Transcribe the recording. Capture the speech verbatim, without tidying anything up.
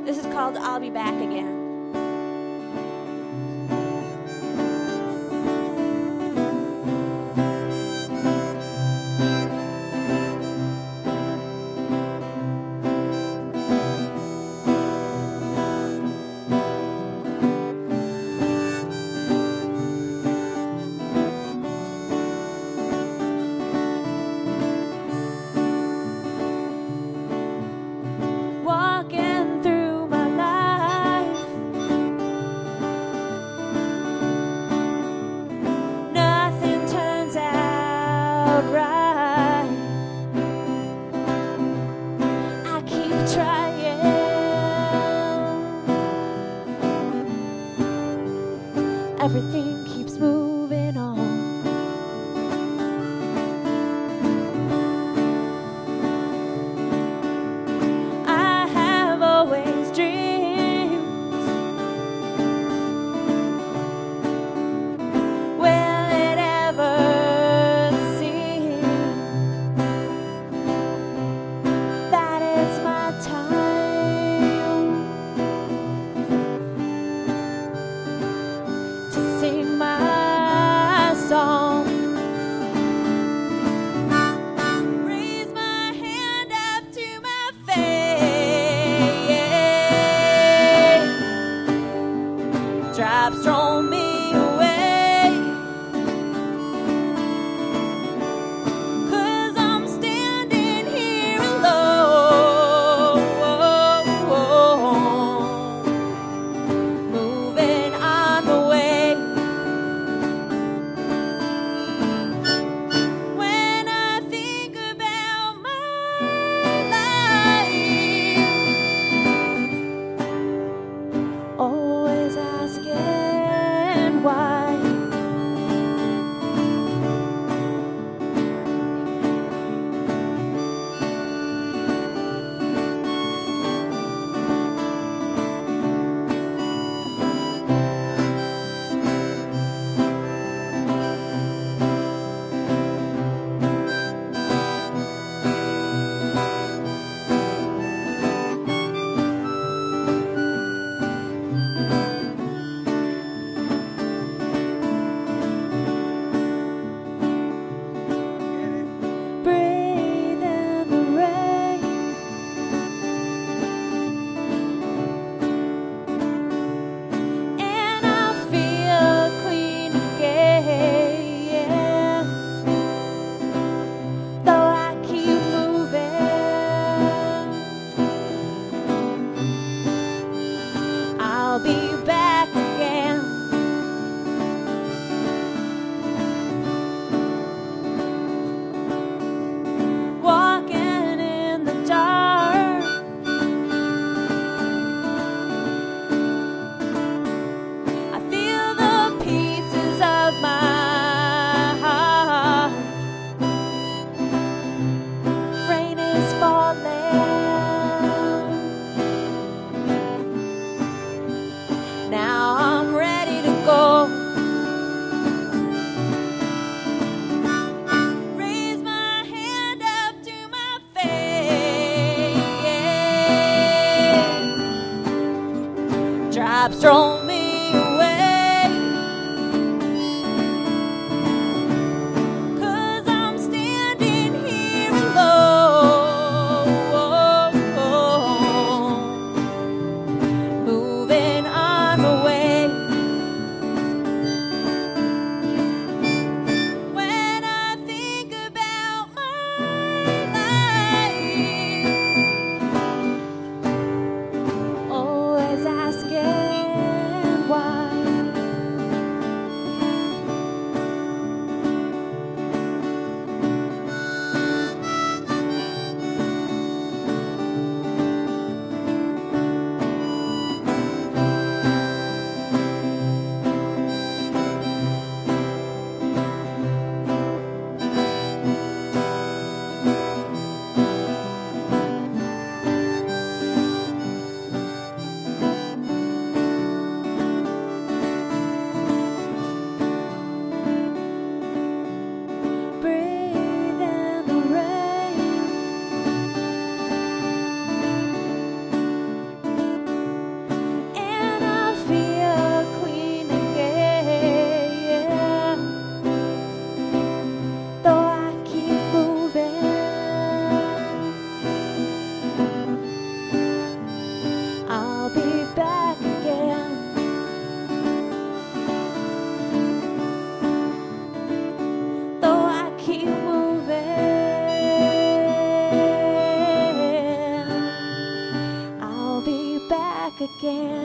This is called I'll Be Back Again. Walking through my life, nothing turns out right. I keep trying, everything keeps moving on. Sing my song, raise my hand up to my face, drops throw me away, 'cause I'm standing here alone, moving on the way. Always asking why. I'll be back again. Walking in the dark, I feel the pieces of my heart. Rain is falling, now I'm ready to go. Raise my hand up to my face, drops throw me away, 'cause I'm standing here alone, moving on the way. When I think about my life, always asking again.